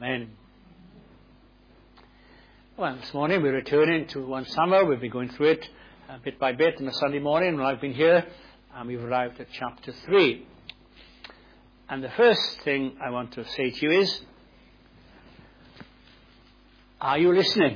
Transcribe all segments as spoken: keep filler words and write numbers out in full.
Amen. Well, this morning we're returning to First Samuel. We'll be going through it uh, bit by bit on a Sunday morning when I've been here, and we've arrived at chapter three. And the first thing I want to say to you is, are you listening?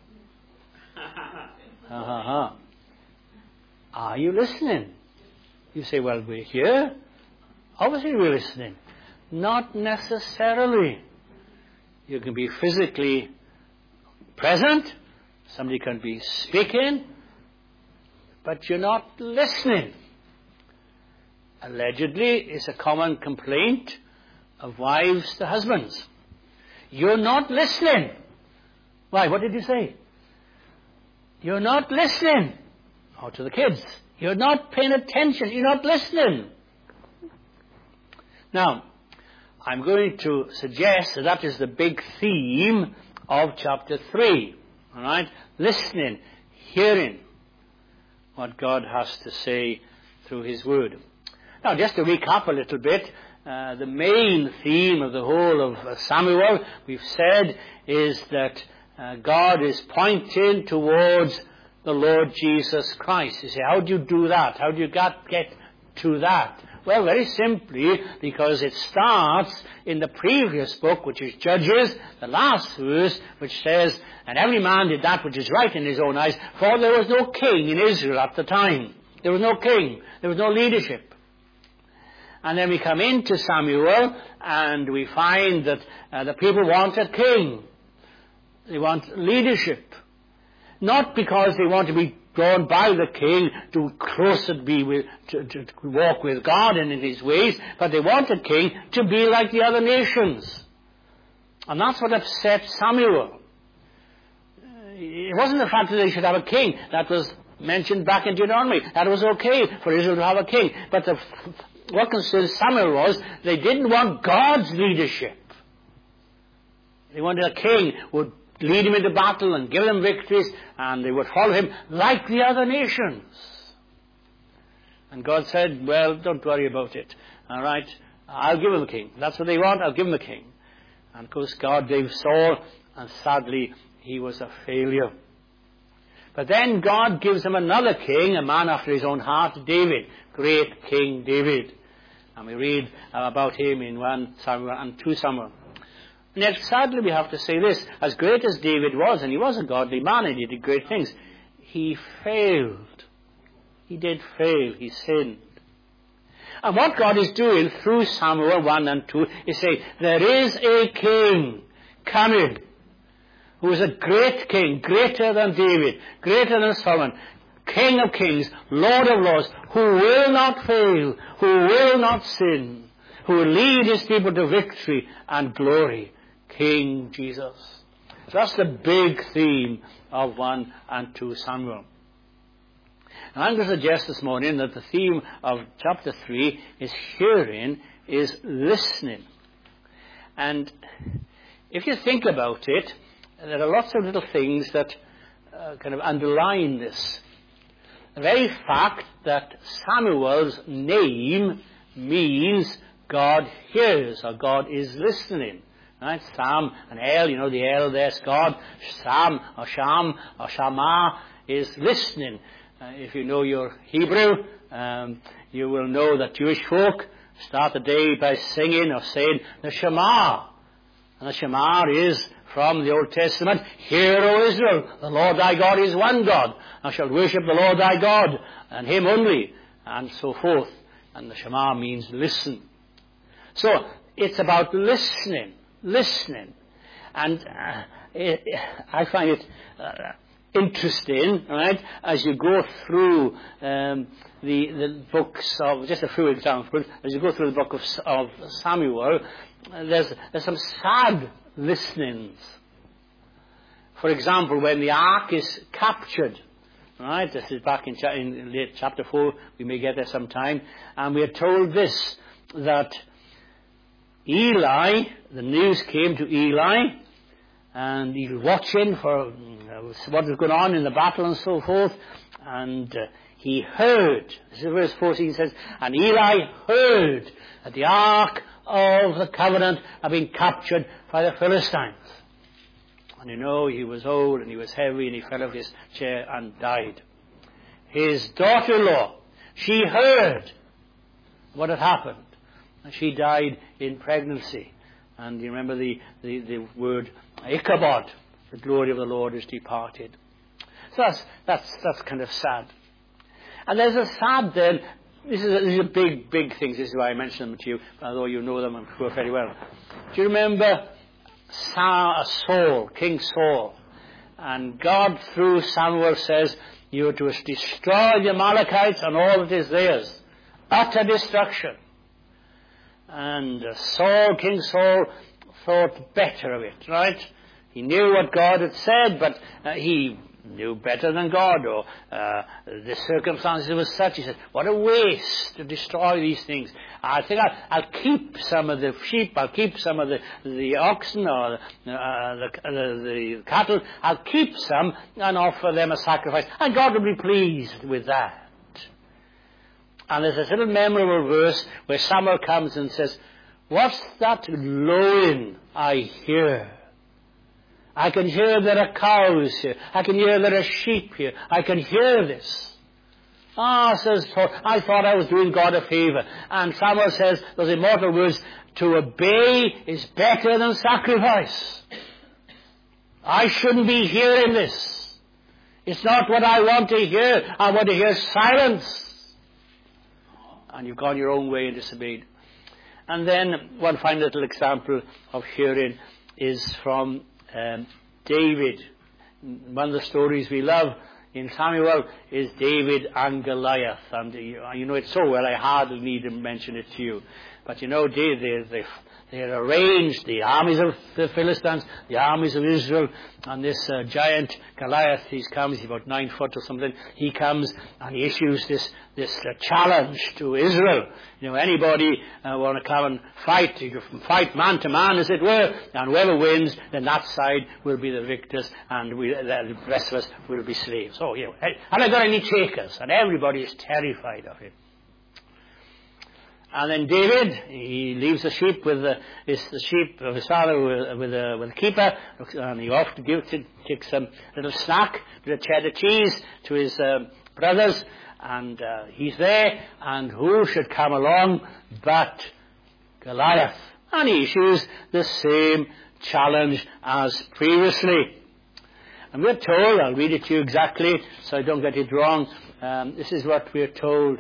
Ha ha ha. Are you listening? You say, well, we're here. Obviously we're listening. Not necessarily. You can be physically present. Somebody can be speaking. But you're not listening. Allegedly, it's a common complaint of wives to husbands. You're not listening. Why? What did you say? You're not listening. Or to the kids. You're not paying attention. You're not listening. Now, I'm going to suggest that that is the big theme of chapter three. All right? Listening, hearing what God has to say through His Word. Now, just to recap a little bit, uh, the main theme of the whole of uh, Samuel, we've said, is that uh, God is pointing towards the Lord Jesus Christ. You say, how do you do that? How do you get, get to that? Well, very simply, because it starts in the previous book, which is Judges, the last verse, which says, and every man did that which is right in his own eyes, for there was no king in Israel at the time. There was no king. There was no leadership. And then we come into Samuel, and we find that uh, the people want a king. They want leadership. Not because they want to be drawn by the king to closer be with, to, to, to walk with God and in His ways, but they want a king to be like the other nations. And that's what upset Samuel. It wasn't the fact that they should have a king. That was mentioned back in Deuteronomy. That was okay for Israel to have a king. But the, what concerned Samuel was they didn't want God's leadership. They wanted a king who would lead him into battle and give them victories, and they would follow him like the other nations. And God said, well, don't worry about it. All right, I'll give him a king. That's what they want, I'll give him a king. And of course God gave Saul, and sadly he was a failure. But then God gives him another king, a man after his own heart, David, great King David. And we read about him in First Samuel and Second Samuel. And yet, sadly, we have to say this, as great as David was, and he was a godly man, and he did great things, he failed. He did fail. He sinned. And what God is doing through Samuel one and two is saying, there is a king coming, who is a great king, greater than David, greater than Solomon, King of kings, Lord of lords, who will not fail, who will not sin, who will lead His people to victory and glory. King Jesus. So that's the big theme of First and Second Samuel. And I'm going to suggest this morning that the theme of chapter three is hearing, is listening. And if you think about it, there are lots of little things that uh, kind of underline this. The very fact that Samuel's name means God hears, or God is listening. Right? Sam and El, you know the El there's God. Sam or Sham or Shama is listening. Uh, if you know your Hebrew, um, you will know that Jewish folk start the day by singing or saying the Shema. And the Shema is from the Old Testament, Hear, O Israel, the Lord thy God is one God. Thou shalt worship the Lord thy God, and Him only, and so forth. And the Shema means listen. So, it's about listening. Listening. And uh, it, I find it uh, interesting, right, as you go through um, the, the books of, just a few examples, as you go through the book of, of Samuel, uh, there's, there's some sad listenings. For example, when the ark is captured, right, this is back in, cha- in late chapter four, we may get there sometime, and we are told this, that Eli, the news came to Eli, and he was watching for uh, what was going on in the battle and so forth, and uh, he heard. This is verse fourteen says, and Eli heard that the ark of the covenant had been captured by the Philistines. And you know, he was old and he was heavy and he fell off his chair and died. His daughter-in-law, she heard what had happened. And she died in pregnancy. And you remember the, the, the word Ichabod, the glory of the Lord is departed. So that's, that's, that's kind of sad. And there's a sad then, this is a, these are big, big things, this is why I mention them to you, although you know them, I'm sure, very well. Do you remember Saul, King Saul? And God, through Samuel, says, you are to destroy the Amalekites and all that is theirs. Utter destruction. And uh, Saul, King Saul, thought better of it, right? He knew what God had said, but uh, he knew better than God, or uh, the circumstances were such. He said, what a waste to destroy these things. I think I'll, I'll keep some of the sheep, I'll keep some of the, the oxen, or uh, the, the, the cattle, I'll keep some and offer them a sacrifice. And God will be pleased with that. And there's this little memorable verse where Samuel comes and says, what's that lowing I hear? I can hear there are cows here. I can hear there are sheep here. I can hear this. Ah, says Saul, I thought I was doing God a favor. And Samuel says those immortal words, to obey is better than sacrifice. I shouldn't be hearing this. It's not what I want to hear. I want to hear silence. And you've gone your own way and disobeyed. And then one fine little example of hearing is from um, David. One of the stories we love in Samuel is David and Goliath. And you, you know it so well, I hardly need to mention it to you. But you know, they, they, they, they had arranged the armies of the Philistines, the armies of Israel, and this uh, giant Goliath, he comes, he's about nine foot or something, he comes and he issues this, this uh, challenge to Israel. You know, anybody uh, want to come and fight, you can fight man to man, as it were, and whoever wins, then that side will be the victors, and we, the rest of us will be slaves. Oh, you know, and I got any takers, and everybody is terrified of him. And then David, he leaves the sheep with the, his, the sheep of his father with, with, a, with a keeper, and he often gives to take some little snack, a bit of cheddar cheese to his um, brothers, and uh, he's there, and who should come along but Goliath? And he issues the same challenge as previously. And we're told, I'll read it to you exactly so I don't get it wrong, um, this is what we're told.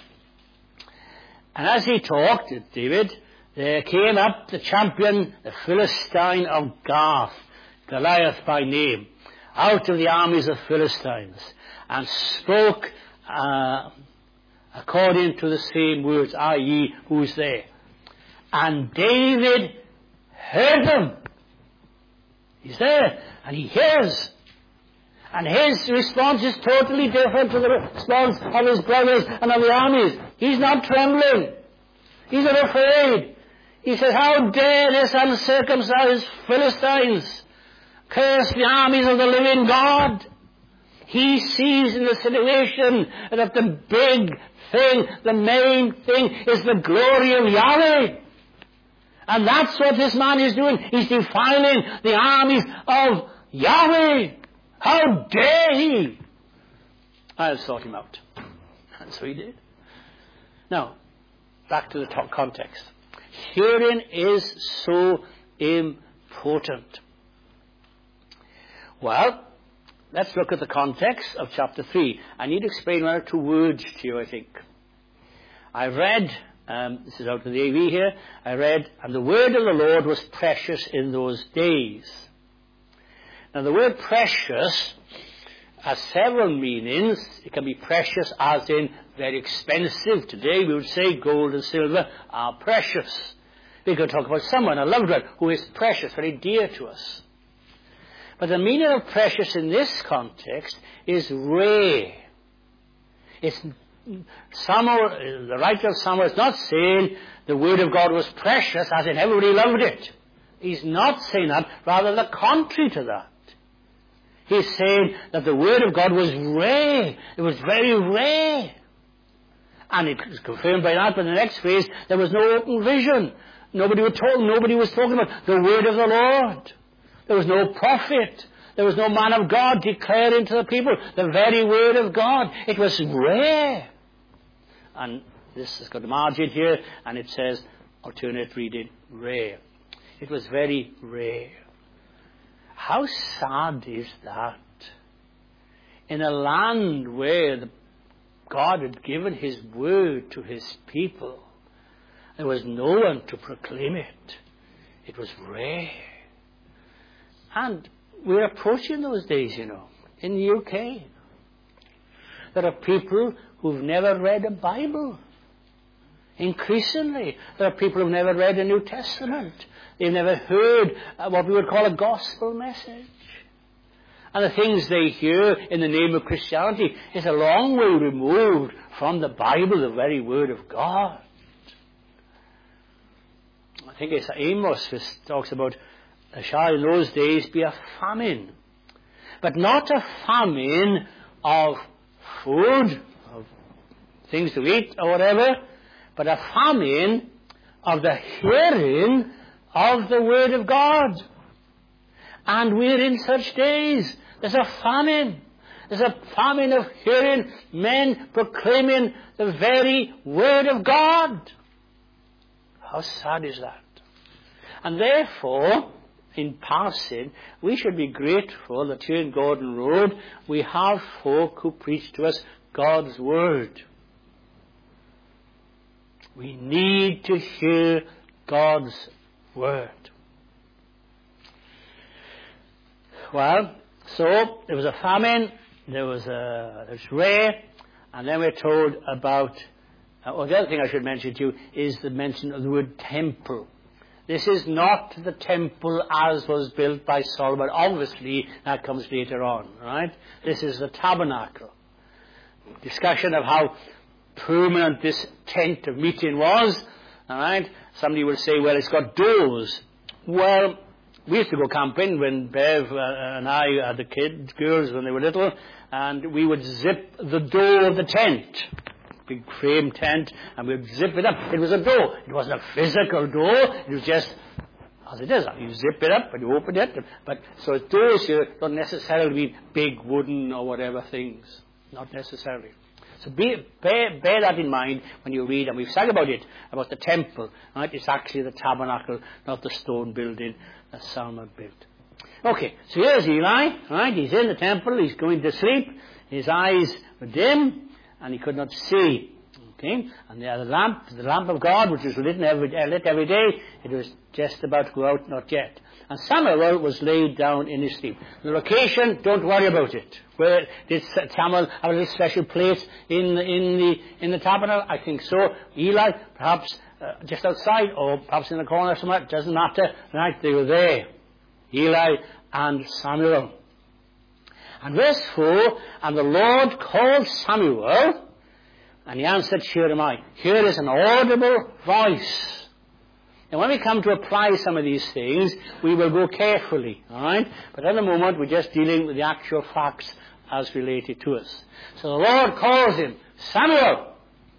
And as he talked with David, there came up the champion, the Philistine of Gath, Goliath by name, out of the armies of Philistines, and spoke uh, according to the same words, that is, who's there. And David heard them. He's there, and he hears. And his response is totally different to the response of his brothers and of the armies. He's not trembling. He's not afraid. He says, how dare this uncircumcised Philistines curse the armies of the living God? He sees in the situation that the big thing, the main thing, is the glory of Yahweh. And that's what this man is doing. He's defiling the armies of Yahweh. How dare he? I'll sort him out. And so he did. Now, back to the top context. Hearing is so important. Well, let's look at the context of chapter three. I need to explain one or two words to you, I think. I read, um, this is out of the A V here, I read, and the word of the Lord was precious in those days. Now, the word precious has several meanings. It can be precious as in very expensive. Today we would say gold and silver are precious. We could talk about someone, a loved one, who is precious, very dear to us. But the meaning of precious in this context is rare. It's Samuel, the writer of Samuel is not saying the word of God was precious as in everybody loved it. He's not saying that, rather the contrary to that. He's saying that the Word of God was rare. It was very rare. And it was confirmed by that, but in the next phase, there was no open vision. Nobody was told, nobody was talking about the Word of the Lord. There was no prophet. There was no man of God declaring to the people the very Word of God. It was rare. And this has got a margin here, and it says, alternate reading, rare. It was very rare. How sad is that? In a land where the, God had given His Word to His people, there was no one to proclaim it. It was rare. And we're approaching those days, you know, in the U K. There are people who've never read a Bible. Increasingly, there are people who've never read a New Testament. They've never heard what we would call a gospel message. And the things they hear in the name of Christianity is a long way removed from the Bible, the very Word of God. I think it's Amos who talks about, there shall in those days be a famine. But not a famine of food, of things to eat or whatever, but a famine of the hearing of the Word of God. And we're in such days. There's a famine. There's a famine of hearing men proclaiming the very Word of God. How sad is that? And therefore, in passing, we should be grateful that here in Gordon Road we have folk who preach to us God's Word. We need to hear God's Word. Well, so there was a famine, there was a, there was rare, and then we're told about, uh, well, the other thing I should mention to you is the mention of the word temple. This is not the temple as was built by Solomon. Obviously, that comes later on, right? This is the tabernacle. Discussion of how permanent this tent of meeting was, all right? Somebody will say, well, it's got doors. Well, we used to go camping when Bev uh, and I had the kids, girls, when they were little, and we would zip the door of the tent. Big frame tent, and we'd zip it up. It was a door. It wasn't a physical door. It was just, as it is, you zip it up and you open it. But so doors here don't necessarily mean big wooden or whatever things. Not necessarily. So be, bear, bear that in mind when you read, and we've said about it, about the temple. Right? It's actually the tabernacle, not the stone building that Solomon built. Okay, so here's Eli. Right? He's in the temple. He's going to sleep. His eyes were dim, and he could not see. Okay, and the, the lamp, the lamp of God, which was lit every, lit every day, it was just about to go out, not yet. And Samuel was laid down in his sleep. The location, don't worry about it. Where did Samuel have a special place in the, in the in the tabernacle? I think so. Eli, perhaps uh, just outside, or perhaps in the corner somewhere. It doesn't matter. Right, they were there. Eli and Samuel. And verse four, and the Lord called Samuel, and he answered, Here am I. Here is an audible voice. And when we come to apply some of these things, we will go carefully, all right? But at the moment, we're just dealing with the actual facts as related to us. So the Lord calls him, Samuel.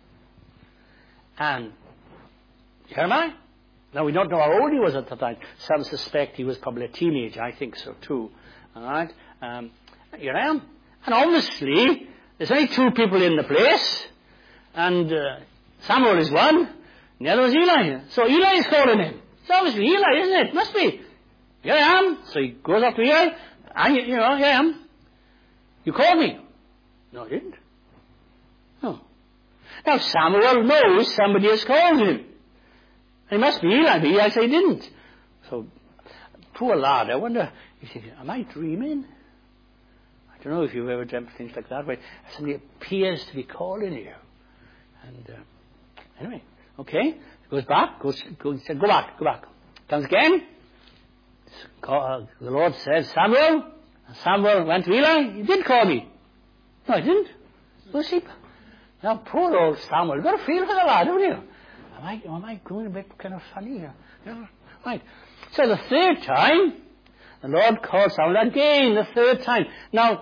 And, here am I. Now, we don't know how old he was at the time. Some suspect he was probably a teenager. I think so, too. All right? Um, here I am. And obviously, there's only two people in the place. And uh, Samuel is one. And the other was Eli. So Eli is calling him. It's obviously Eli, isn't it? Must be. Here I am. So he goes up to Eli. And, you, you know, here I am. You called me. No, I didn't. No. Now, Samuel knows somebody has called him. It must be Eli, but Eli said he didn't. So, poor lad, I wonder, you think, am I dreaming? I don't know if you've ever dreamt things like that, but somebody appears to be calling you. And, uh, anyway, okay, goes back, goes, goes, said, go back, go back. Comes again. The Lord said, Samuel. And Samuel went to Eli. You did call me. No, I didn't. Go sleep. Now, poor old Samuel. You've got to feel for the lad, haven't you? Am I, am I going a bit kind of funny here? Yeah. Right. So the third time, The Lord called Samuel again, the third time. Now,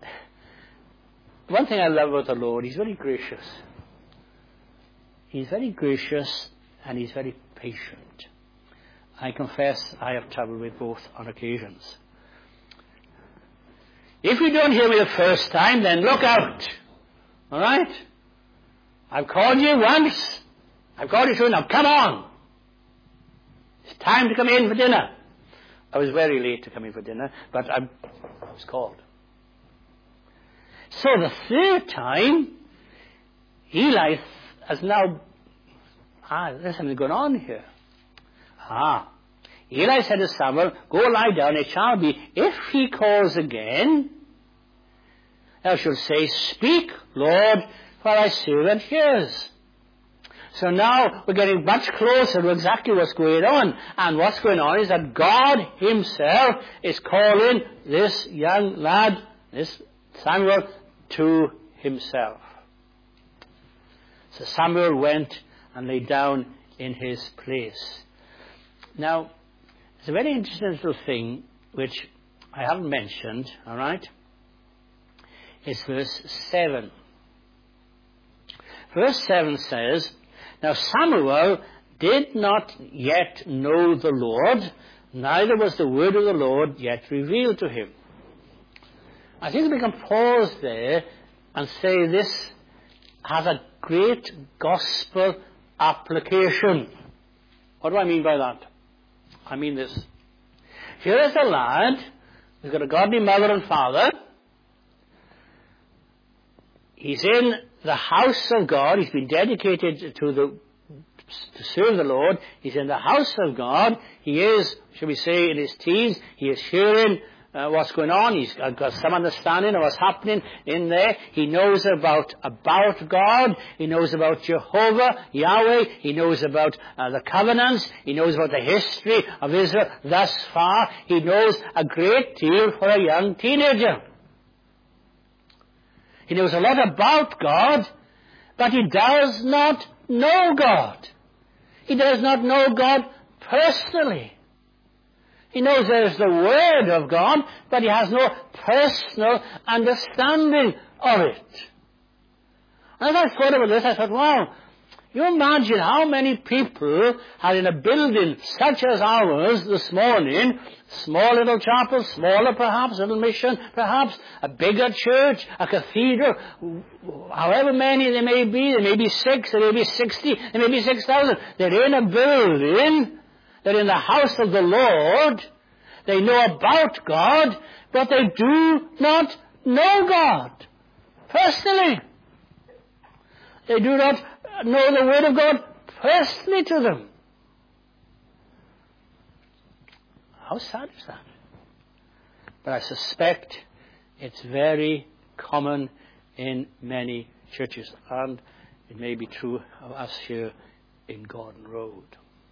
one thing I love about the Lord, He's very gracious. He's very gracious and He's very patient. I confess I have trouble with both on occasions. If you don't hear me the first time, then look out. All right? I've called you once. I've called you soon. Now come on. It's time to come in for dinner. I was very late to come in for dinner, but I was called. So the third time, Eli has now, ah, there's something going on here. Ah, Eli said to Samuel, go lie down, it shall be, if he calls again, thou shalt say, speak, Lord, for thy servant hears. So now we're getting much closer to exactly what's going on. And what's going on is that God Himself is calling this young lad, this Samuel, to Himself. So Samuel went and lay down in his place. Now, it's a very interesting little thing which I haven't mentioned, all right? It's verse seven. Verse seven says, now Samuel did not yet know the Lord, neither was the word of the Lord yet revealed to him. I think we can pause there and say this has a great gospel application. What do I mean by that? I mean this. Here is a lad who's got a godly mother and father. He's in the house of God. He's been dedicated to the to serve the Lord. He's in the house of God. He is, shall we say, in his teens. He is hearing uh, what's going on. He's got some understanding of what's happening in there. He knows about about God. He knows about Jehovah, Yahweh. He knows about uh, the covenants. He knows about the history of Israel thus far. He knows a great deal for a young teenager. He knows a lot about God, but he does not know God. He does not know God personally. He knows there is the Word of God, but he has no personal understanding of it. And as I thought about this, I thought, wow, you imagine how many people are in a building such as ours this morning, small little chapel, smaller perhaps, little mission perhaps, a bigger church, a cathedral, however many there may be, there may be six, there may be sixty, there may be six thousand. They're in a building, they're in the house of the Lord, they know about God, but they do not know God personally. They do not know the Word of God personally to them. How sad is that? But I suspect it's very common in many churches, and it may be true of us here in Gordon Road.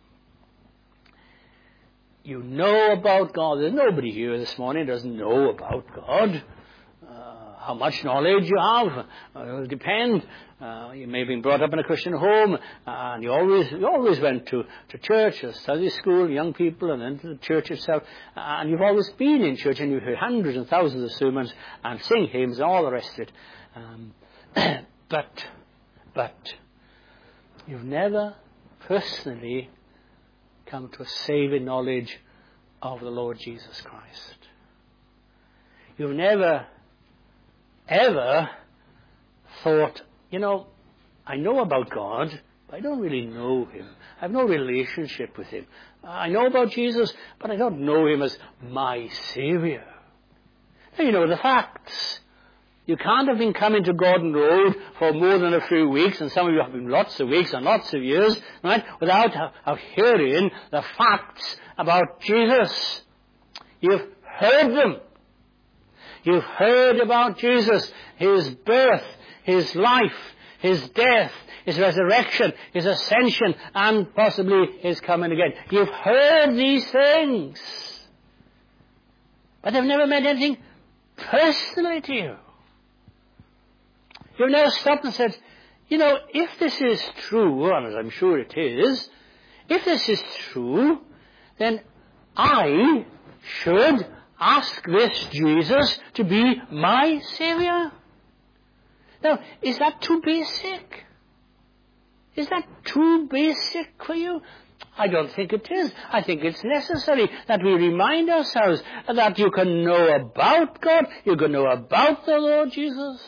You know about God. There's nobody here this morning who doesn't know about God. Uh, how much knowledge you have, uh, it will depend. Uh, you may have been brought up in a Christian home, uh, and you always you always went to, to church, or Sunday school, young people, and then to the church itself. Uh, and you've always been in church, and you've heard hundreds and thousands of sermons, and sing hymns, and all the rest of it. Um, but, but, you've never personally come to a saving knowledge of the Lord Jesus Christ. You've never, ever thought, you know, I know about God, but I don't really know Him. I have no relationship with Him. I know about Jesus, but I don't know Him as my Savior. Now, you know the facts. You can't have been coming to Gordon Road for more than a few weeks, and some of you have been lots of weeks and lots of years, right, without have hearing the facts about Jesus. You've heard them. You've heard about Jesus, His birth, His life, His death, His resurrection, His ascension, and possibly His coming again. You've heard these things, but they've never meant anything personally to you. You've never stopped and said, you know, if this is true, and as I'm sure it is, if this is true, then I should ask this Jesus to be my Saviour? Now, is that too basic? Is that too basic for you? I don't think it is. I think it's necessary that we remind ourselves that you can know about God, you can know about the Lord Jesus,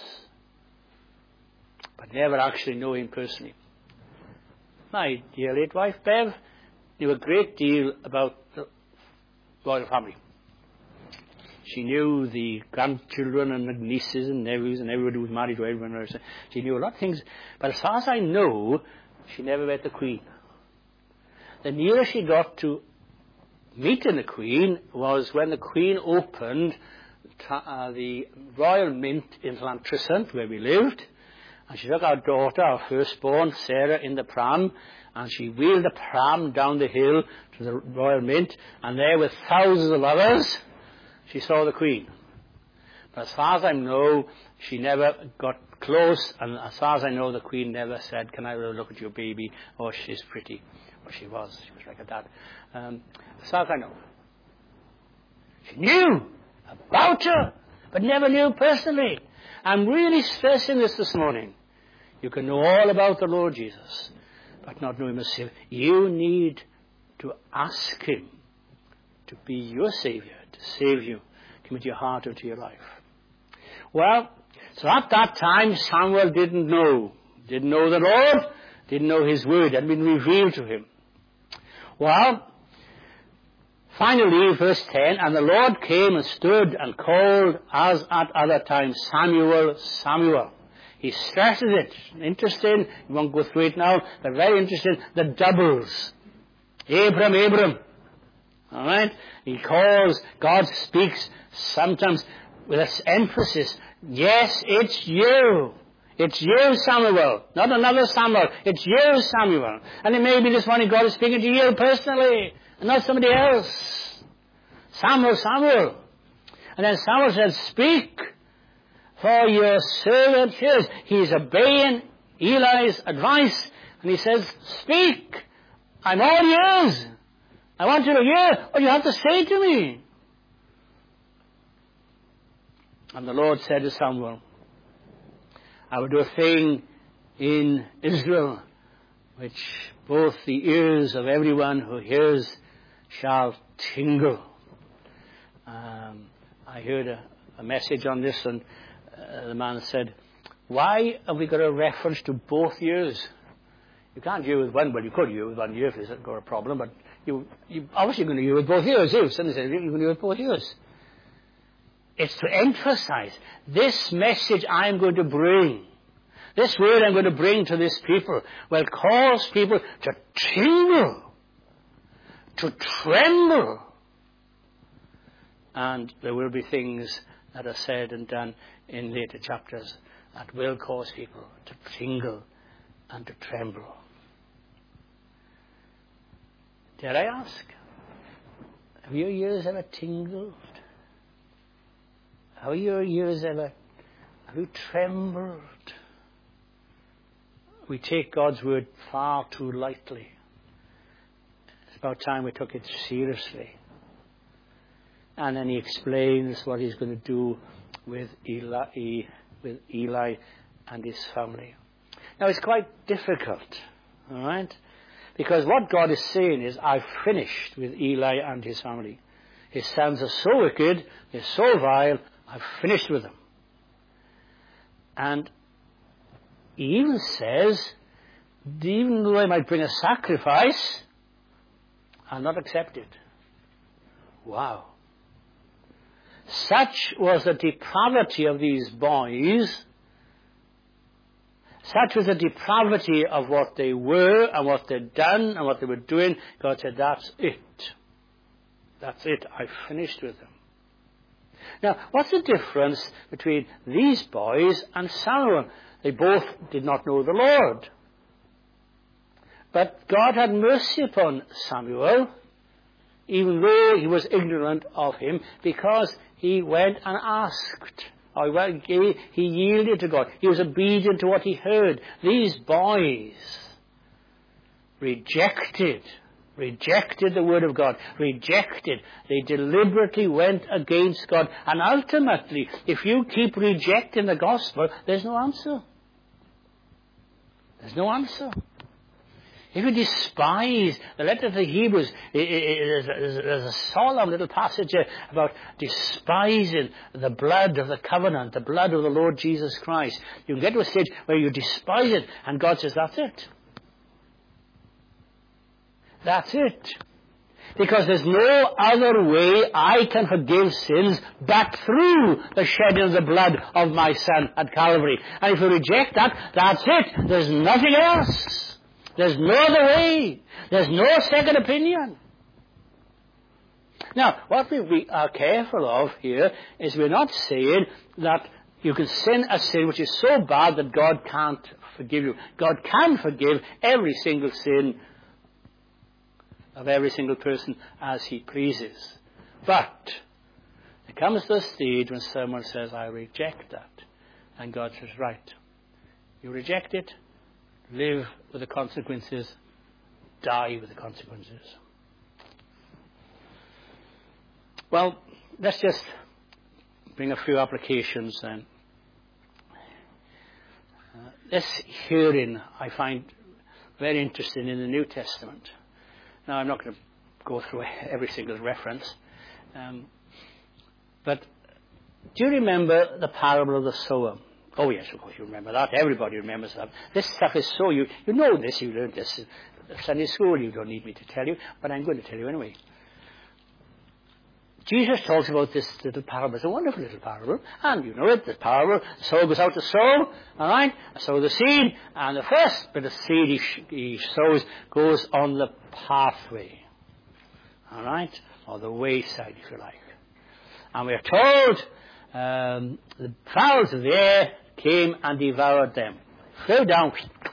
but never actually know Him personally. My dear late wife, Bev, knew a great deal about the royal family. She knew the grandchildren and the nieces and nephews and everybody who was married to everyone else. She knew a lot of things, but as far as I know, she never met the Queen. The nearest she got to meeting the Queen was when the Queen opened uh, the Royal Mint in Llantrisant, where we lived, and she took our daughter, our firstborn, Sarah, in the pram, and she wheeled the pram down the hill to the Royal Mint, and there with thousands of others, she saw the Queen. But as far as I know, she never got close, and as far as I know, the Queen never said, "Can I have a look at your baby?" or "She's pretty." Or she was. She was like that. Um, as far as I know. She knew about her, but never knew personally. I'm really stressing this this morning. You can know all about the Lord Jesus, but not know Him as Savior. You need to ask Him to be your Savior, to save you, commit your heart into your life. Well, so at that time, Samuel didn't know. Didn't know the Lord, didn't know His word, had been revealed to him. Well, finally, verse ten, and the Lord came and stood and called, as at other times, Samuel, Samuel. He stresses it. Interesting. You won't go through it now, but very interesting. The doubles. Abram, Abram. All right? He calls, God speaks sometimes with this emphasis. Yes, it's you. It's you, Samuel. Not another Samuel. It's you, Samuel. And it may be this morning God is speaking to you personally, and not somebody else. Samuel, Samuel. And then Samuel said, "Speak, for your servant hears." He's obeying Eli's advice, and he says, "Speak. I'm all ears. I want you to hear what you have to say to me." And the Lord said to Samuel, "I will do a thing in Israel which both the ears of everyone who hears shall tingle." Um, I heard a, a message on this, and uh, the man said, "Why have we got a reference to both ears? You can't hear with one, well, you could hear with one ear if there's got a problem, but you, you obviously you're going to hear with both ears. If somebody says you're going to hear with both ears. It's to emphasize this message I'm going to bring. This word I'm going to bring to this people will cause people to tingle, to tremble. And there will be things that are said and done in later chapters that will cause people to tingle and to tremble. Dare I ask, have your ears ever tingled? Have your ears ever, have you trembled? We take God's word far too lightly. It's about time we took it seriously. And then he explains what he's going to do with Eli, with Eli and his family. Now it's quite difficult, all right? Because what God is saying is, I've finished with Eli and his family. His sons are so wicked, they're so vile, I've finished with them. And he even says, even though I might bring a sacrifice, I'll not accept it. Wow. Such was the depravity of these boys, such was the depravity of what they were and what they'd done and what they were doing. God said, that's it. That's it. I've finished with them. Now, what's the difference between these boys and Samuel? They both did not know the Lord. But God had mercy upon Samuel, even though he was ignorant of him, because he went and asked. Or he, he yielded to God. He was obedient to what he heard. These boys rejected rejected the word of God, rejected. They deliberately went against God. And ultimately, if you keep rejecting the gospel, there's no answer. There's no answer. If you despise the letter to the Hebrews, there's a solemn little passage about despising the blood of the covenant, the blood of the Lord Jesus Christ. You can get to a stage where you despise it, and God says, that's it. That's it. Because there's no other way I can forgive sins but through the shedding of the blood of my Son at Calvary. And if you reject that, that's it. There's nothing else. There's no other way. There's no second opinion. Now, what we, we are careful of here is we're not saying that you can sin a sin which is so bad that God can't forgive you. God can forgive every single sin of every single person as he pleases. But there comes the stage when someone says, I reject that. And God says, right, you reject it, live with the consequences, die with the consequences. Well, let's just bring a few applications then. Uh, this hearing I find very interesting in the New Testament. Now, I'm not going to go through every single reference, um, but do you remember the parable of the sower? Oh, yes, of course you remember that. Everybody remembers that. This stuff is so, you, you know this, you learned this at Sunday school, you don't need me to tell you, but I'm going to tell you anyway. Jesus talks about this little parable. It's a wonderful little parable, and you know it, the parable, the sower goes out to sow, all right, sow the seed, and the first bit of seed he, sh- he sows goes on the pathway, all right, or the wayside, if you like. And we are told um, the fowls of the air came and devoured them. Flew down.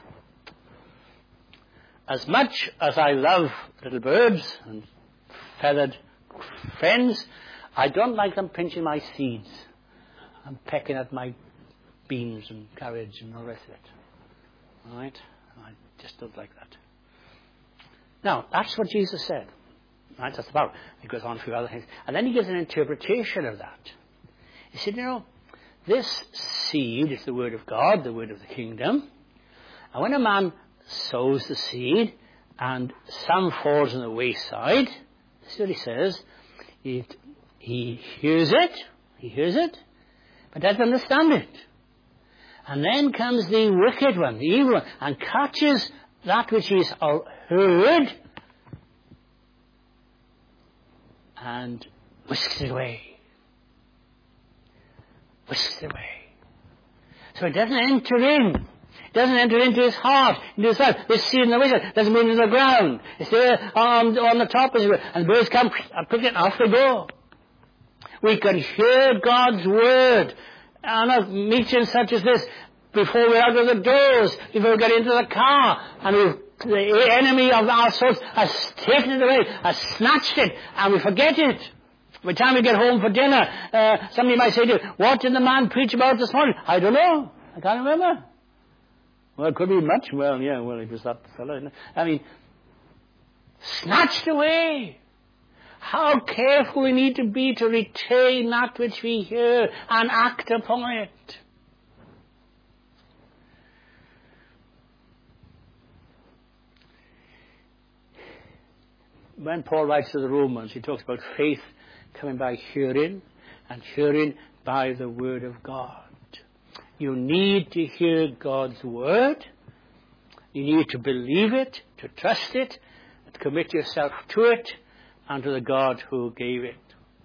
As much as I love little birds and feathered friends, I don't like them pinching my seeds and pecking at my beans and cabbage and all the rest of it. All right? I just don't like that. Now, that's what Jesus said. Right? That's about it. He goes on a few other things. And then he gives an interpretation of that. He said, you know, this seed is the word of God, the word of the kingdom. And when a man sows the seed and some falls on the wayside, this is what he says, it, he hears it, he hears it, but doesn't understand it. And then comes the wicked one, the evil one, and catches that which he's heard and whisks it away. Whisks it away. So it doesn't enter in. It doesn't enter into his heart, into his life. This seed in the whistle doesn't move into the ground. It's there on, on the top, as it were. And the birds come and pick it, and off they go. We can hear God's word on a meeting such as this before we're out of the doors, before we get into the car, and we've, the enemy of our souls has taken it away, has snatched it, and we forget it. By the time we get home for dinner, uh, somebody might say to you, what did the man preach about this morning? I don't know. I can't remember. Well, it could be much. Well, yeah, well, it was that fellow. I mean, snatched away. How careful we need to be to retain that which we hear and act upon it. When Paul writes to the Romans, he talks about faith coming by hearing, and hearing by the word of God. You need to hear God's word. You need to believe it, to trust it, to commit yourself to it, and to the God who gave it.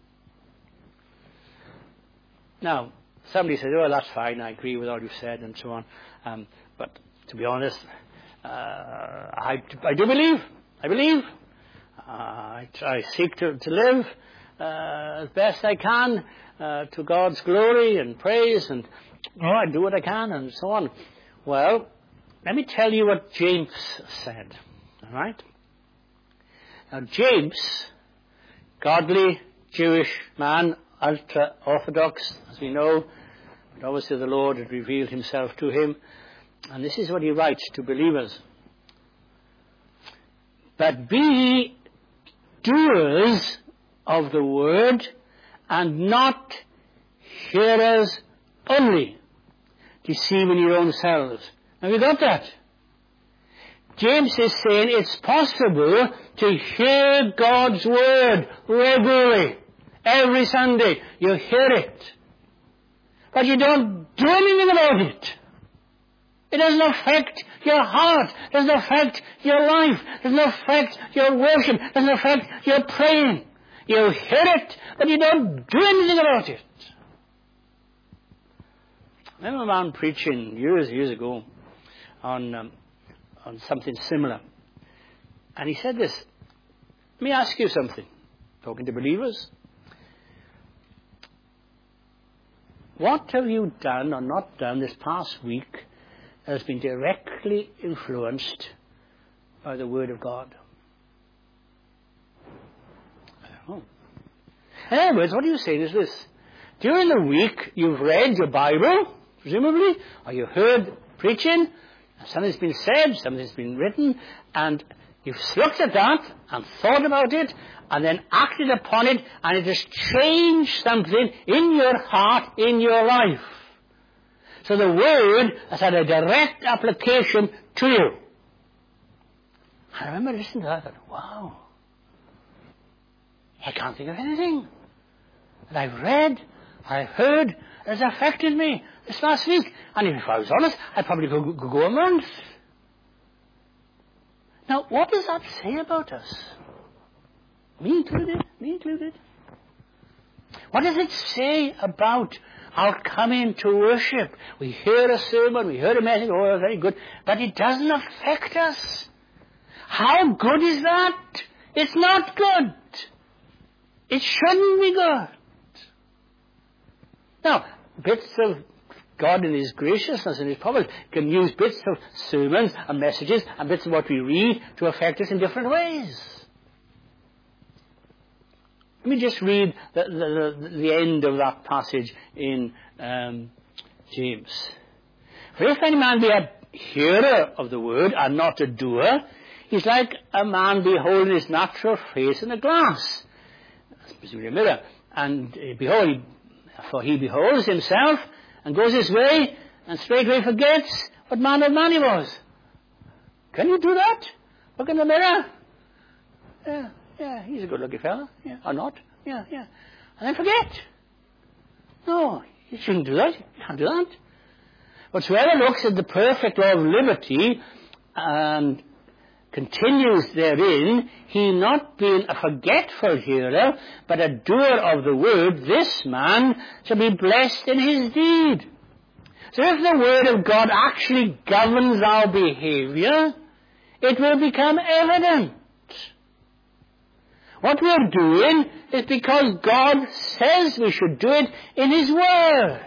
Now, somebody says, oh, that's fine, I agree with all you've said, and so on. Um, but to be honest, uh, I, I do believe. I believe. Uh, I, I seek to, to live uh, as best I can uh, to God's glory and praise, and oh, I do what I can, and so on. Well, let me tell you what James said. All right? Now, James, godly Jewish man, ultra-orthodox, as we know, but obviously the Lord had revealed himself to him. And this is what he writes to believers. but be ye doers of the word, and not hearers only, deceiving your own selves. Have you got that? James is saying it's possible to hear God's word regularly. Every Sunday you hear it. But you don't do anything about it. It doesn't affect your heart. It doesn't affect your life. It doesn't affect your worship. It doesn't affect your praying. You hear it, but you don't do anything about it. I remember a man preaching years, years ago on, um, on something similar. And he said this, let me ask you something, talking to believers. What have you done or not done this past week that has been directly influenced by the Word of God? I don't know. In other words, what are you saying is this. During the week, you've read your Bible, presumably, or you heard preaching, something's been said, something's been written, and you've looked at that and thought about it, and then acted upon it, and it has changed something in your heart, in your life. So the Word has had a direct application to you. I remember listening to that, I thought, wow, I can't think of anything that I've read, I've heard, that has affected me this last week. And if I was honest, I'd probably go, go, go a month. Now, what does that say about us? Me included, me included. What does it say about our coming to worship? We hear a sermon, we hear a message, oh, very good, but it doesn't affect us. How good is that? It's not good. It shouldn't be good. Now, bits of God in His graciousness and His providence can use bits of sermons and messages and bits of what we read to affect us in different ways. Let me just read the, the, the, the end of that passage in um, James. For if any man be a hearer of the word and not a doer, he's like a man beholding his natural face in a glass. That's presumably a mirror. And uh, behold, he, for he beholds himself and goes his way and straightway forgets what manner of man he was. Can you do that? Look in the mirror. Yeah. Yeah, he's a good-looking fella. Yeah, or not. Yeah, yeah. And then forget. No, you shouldn't do that. You can't do that. But whoever looks at the perfect law of liberty and continues therein, he not being a forgetful hearer, but a doer of the word, this man shall be blessed in his deed. So if the word of God actually governs our behavior, it will become evident. What we are doing is because God says we should do it in His Word.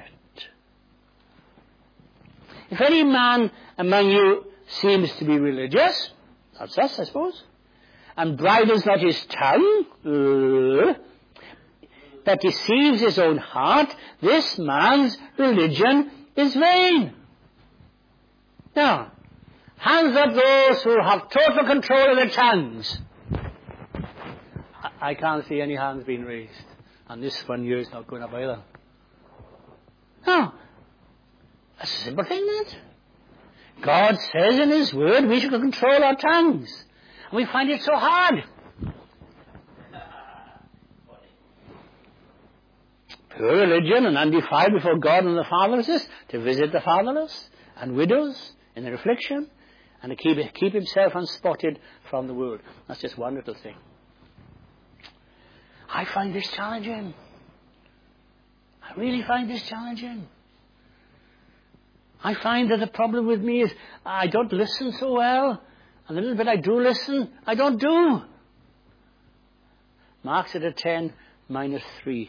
If any man among you seems to be religious, that's us, I suppose, and bridles not his tongue, uh, but deceives his own heart, this man's religion is vain. Now, hands up those who have total control of their tongues. I can't see any hands being raised. And this one here is not going up either. No. That's a simple thing, isn't it? God says in His Word we should control our tongues. And we find it so hard. Pure religion and undefiled before God and the fatherless is to visit the fatherless and widows in their affliction and to keep, keep himself unspotted from the world. That's just one little thing. I find this challenging. I really find this challenging. I find that the problem with me is I don't listen so well. And the little bit I do listen, I don't do. Mark's at a ten minus three.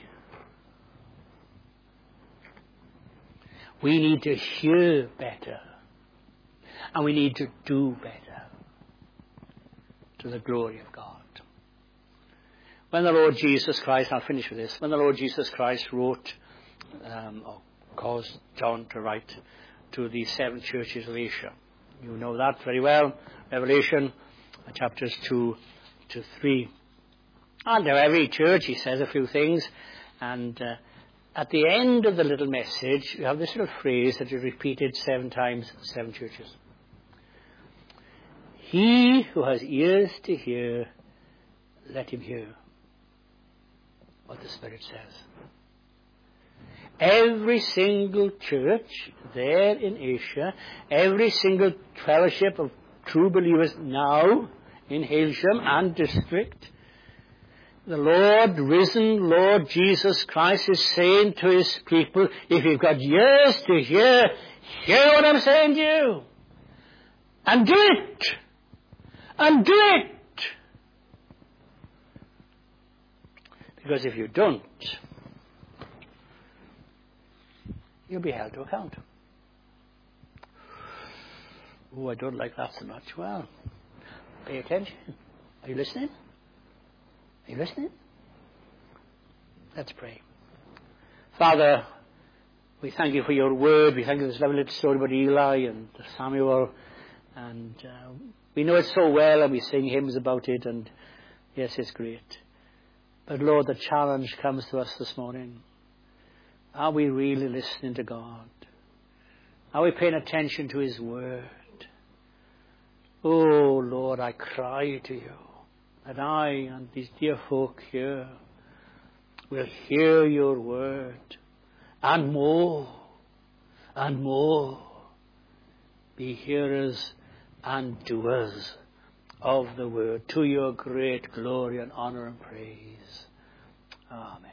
We need to hear better. And we need to do better. To the glory of God. When the Lord Jesus Christ, I'll finish with this, when the Lord Jesus Christ wrote, um, or caused John to write to the seven churches of Asia, you know that very well, Revelation chapters two to three. And now every church, he says a few things, and uh, at the end of the little message, you have this little phrase that is repeated seven times, seven churches. He who has ears to hear, let him hear what the Spirit says. Every single church there in Asia, every single fellowship of true believers now in Hailsham and district, the Lord, risen Lord Jesus Christ is saying to his people, if you've got ears to hear, hear what I'm saying to you. And do it. And do it. Because if you don't, you'll be held to account. Oh, I don't like that so much. Well, pay attention. Are you listening? Are you listening? Let's pray. Father, we thank you for your word. We thank you for this lovely little story about Eli and Samuel. And uh, we know it so well, and we sing hymns about it. And yes, it's great. But Lord, the challenge comes to us this morning. Are we really listening to God? Are we paying attention to his word? Oh, Lord, I cry to you that I and these dear folk here will hear your word and more and more be hearers and doers of the word, to your great glory and honor and praise. Amen.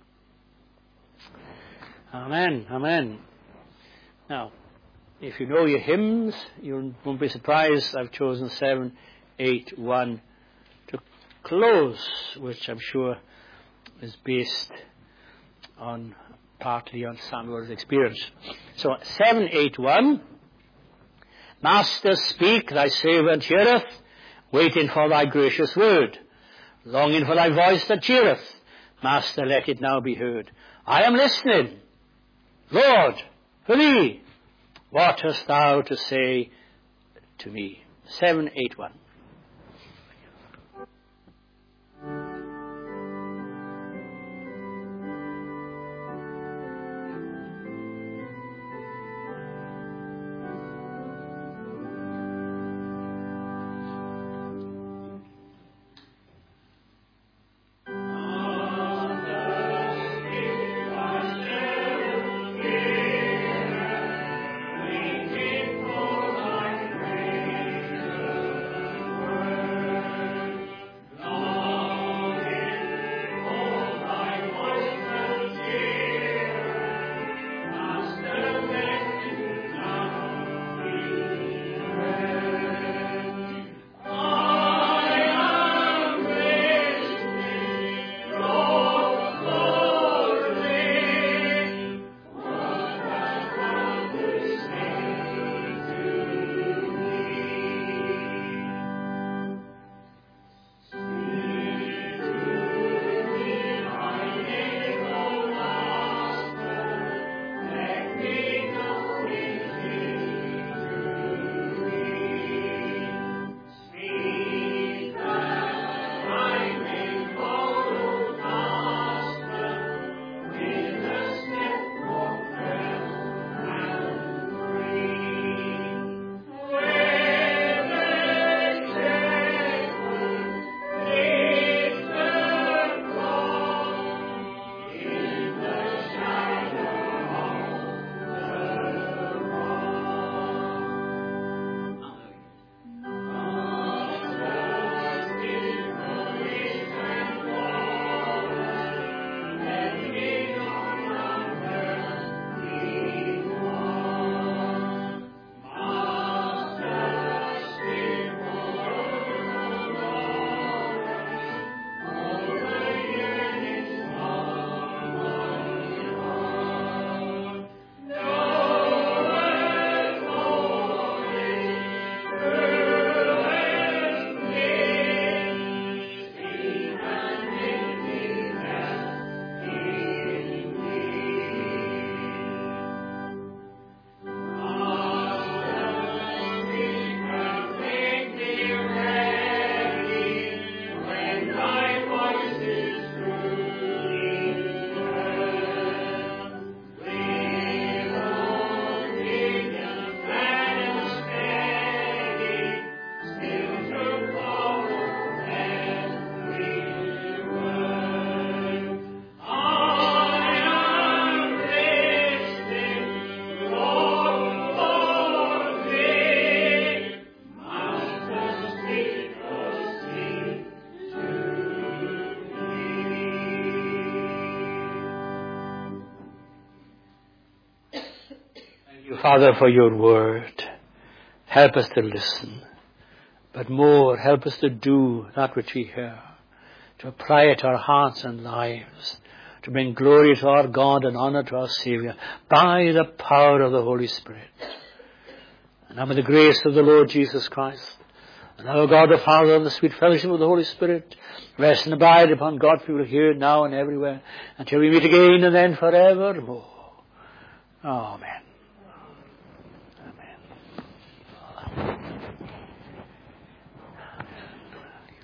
Amen. Amen. Now, if you know your hymns, you won't be surprised I've chosen seven, eight, one to close, which I'm sure is based on partly on Samuel's experience. So seven, eight, one. Master, speak, thy servant heareth, waiting for thy gracious word, longing for thy voice that cheereth. Master, let it now be heard. I am listening. Lord, for thee, what hast thou to say to me? seven, eight, one. Father, for your word. Help us to listen. But more, help us to do that which we hear. To apply it to our hearts and lives. To bring glory to our God and honor to our Saviour. By the power of the Holy Spirit. And now may the grace of the Lord Jesus Christ. And our God the Father and the sweet fellowship of the Holy Spirit. Rest and abide upon God's people here, now and everywhere. Until we meet again and then forevermore. Amen.